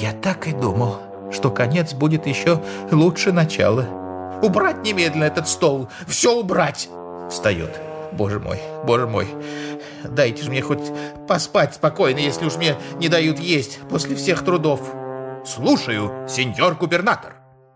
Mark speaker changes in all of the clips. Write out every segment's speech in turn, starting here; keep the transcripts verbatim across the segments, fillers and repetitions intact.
Speaker 1: Я так и думал, что конец будет еще лучше начала. Убрать немедленно этот стол, все убрать. Встает. Боже мой, боже мой, дайте же мне хоть поспать спокойно, если уж мне не дают есть после всех трудов. Слушаю, сеньор губернатор.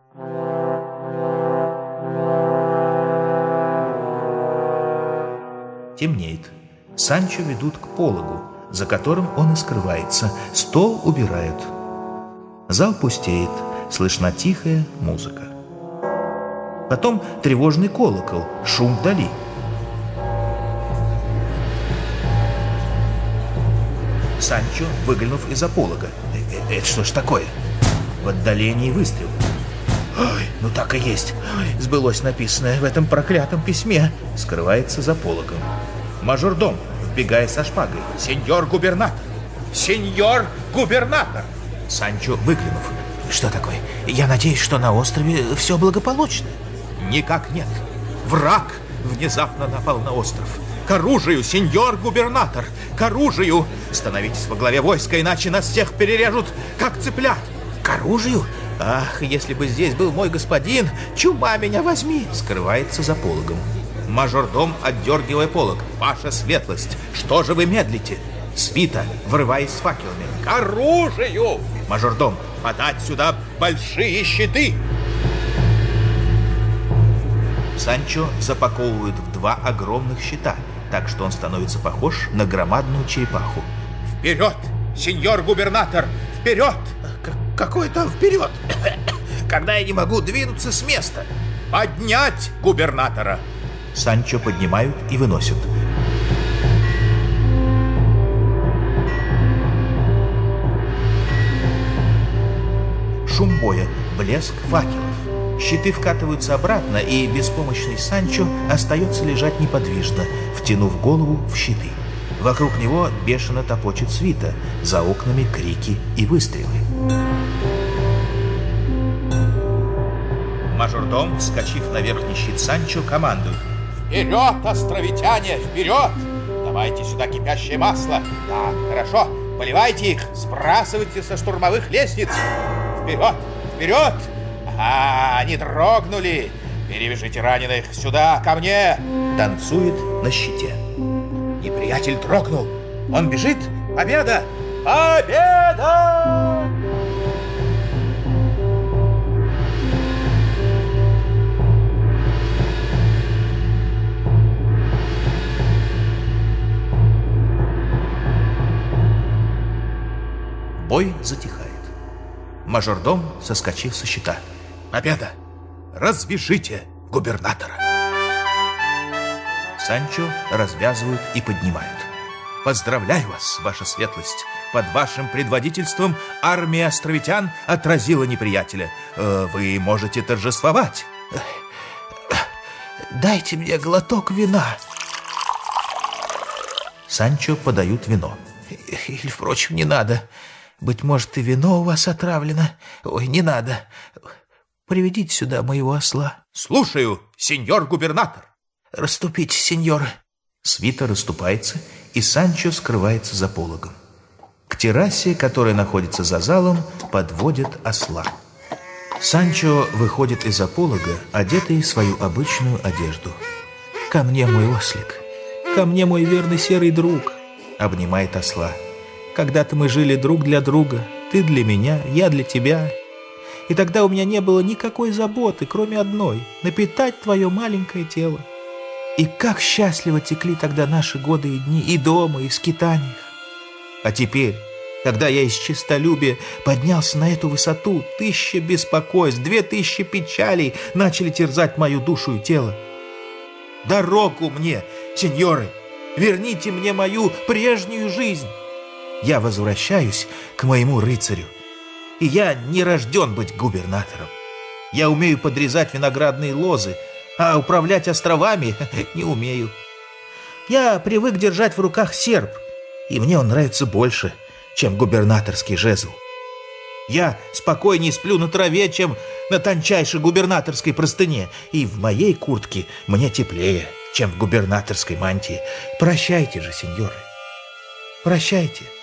Speaker 1: Темнеет. Санчо ведут к пологу, за которым он и скрывается. Стол убирают. Зал пустеет, слышна тихая музыка. Потом тревожный колокол, шум вдали. Санчо, выглянув из-за полога. «Э, это что ж такое?» В отдалении выстрел. Ой, ну так и есть. Ой, сбылось написанное в этом проклятом письме. Скрывается за пологом. Мажордом, вбегая со шпагой. «Сеньор губернатор! Сеньор губернатор!» Санчо, выглянув. «Что такое? Я надеюсь, что на острове все благополучно». «Никак нет. Враг внезапно напал на остров. К оружию, сеньор губернатор! К оружию! Становитесь во главе войска, иначе нас всех перережут, как цыплят!» «К оружию? Ах, если бы здесь был мой господин, чума меня возьми!» Скрывается за пологом. Мажордом, отдергивая полог. «Ваша светлость, что же вы медлите?» Свита, врываясь с факелами. «К оружию!» Мажордом, подать сюда большие щиты!» Санчо запаковывают в два огромных щита, так что он становится похож на громадную черепаху. «Вперед, сеньор губернатор! Вперед!» К- «Какой там вперед? Когда я не могу двинуться с места!» «Поднять губернатора!» Санчо поднимают и выносят. Шум боя, блеск факелов. Щиты вкатываются обратно, и беспомощный Санчо остается лежать неподвижно, втянув голову в щиты. Вокруг него бешено топочет свита, за окнами крики и выстрелы. Мажордом, вскочив на верхний щит Санчо, командует. «Вперед, островитяне, вперед! Давайте сюда кипящее масло. Так, хорошо, поливайте их, сбрасывайте со штурмовых лестниц. Вперед, вперед! А, они дрогнули! Перевяжите раненых сюда, ко мне!» Танцует на щите. Неприятель дрогнул. Он бежит. Победа! Победа! Бой затихает. Мажордом, соскочив со щита. «Победа! Развяжите губернатора!» Санчо развязывают и поднимают. «Поздравляю вас, ваша светлость! Под вашим предводительством армия островитян отразила неприятеля. Э, вы можете торжествовать!» «Дайте мне глоток вина!» Санчо подают вино. «Или, впрочем, не надо. Быть может, и вино у вас отравлено. Ой, не надо. Приведите сюда моего осла». «Слушаю, сеньор губернатор». «Расступитесь, сеньоры». Свита расступается, и Санчо скрывается за пологом. К террасе, которая находится за залом, подводят осла. Санчо выходит из-за полога, одетый в свою обычную одежду. «Ко мне, мой ослик, ко мне, мой верный серый друг», — обнимает осла. «Когда-то мы жили друг для друга, ты для меня, я для тебя. И тогда у меня не было никакой заботы, кроме одной — напитать твое маленькое тело. И как счастливо текли тогда наши годы и дни, и дома, и в скитаниях. А теперь, когда я из честолюбия поднялся на эту высоту, тысяча беспокойств, две тысячи печалей начали терзать мою душу и тело. Дорогу мне, сеньоры, верните мне мою прежнюю жизнь. Я возвращаюсь к моему рыцарю, и я не рожден быть губернатором. Я умею подрезать виноградные лозы, а управлять островами не умею. Я привык держать в руках серп, и мне он нравится больше, чем губернаторский жезл. Я спокойнее сплю на траве, чем на тончайшей губернаторской простыне, и в моей куртке мне теплее, чем в губернаторской мантии. Прощайте же, сеньоры, прощайте.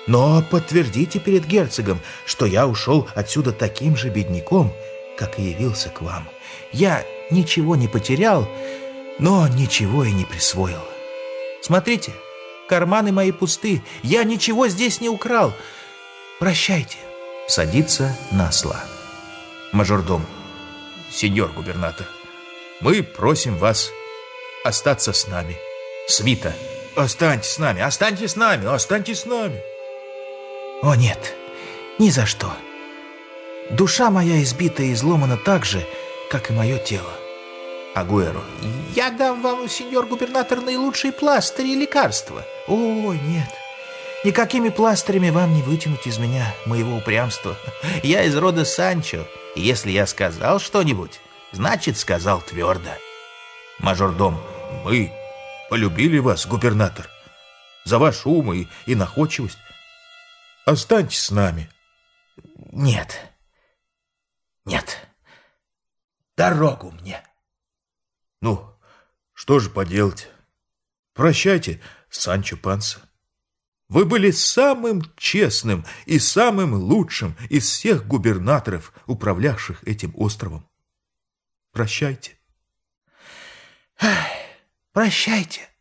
Speaker 1: Но подтвердите перед герцогом, что я ушел отсюда таким же бедняком, как и явился к вам. Я ничего не потерял, но ничего и не присвоил. Смотрите, карманы мои пусты, я ничего здесь не украл. Прощайте. Садится на осла. Мажордом. Сеньор губернатор, мы просим вас остаться с нами. Свита. Останьтесь с нами, останьтесь с нами, останьтесь с нами. О нет, ни за что. Душа моя избита и изломана так же, как и мое тело. Агуэро. Я дам вам, сеньор губернатор, наилучшие пластыри и лекарства. Ой, нет. Никакими пластырями вам не вытянуть из меня моего упрямства. Я из рода Санчо, и если я сказал что-нибудь, значит, сказал твердо. Мажордом. Мы полюбили вас, губернатор, за ваш ум и, и находчивость. Останьтесь с нами. Нет. Нет. Дорогу мне. Ну, что же поделать? Прощайте, Санчо Панса. Вы были самым честным и самым лучшим из всех губернаторов, управлявших этим островом. Прощайте. Прощайте.